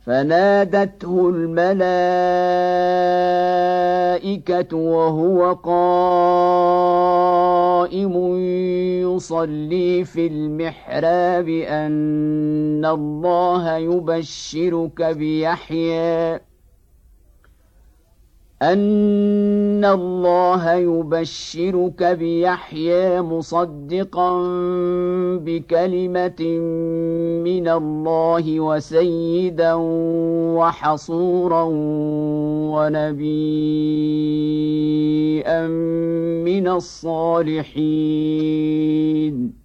فنادته الملائكة وهو قائم يصلي في المحراب أن الله يبشرك بيحيى مصدقا بكلمة من الله وسيدا وحصورا ونبيا من الصالحين.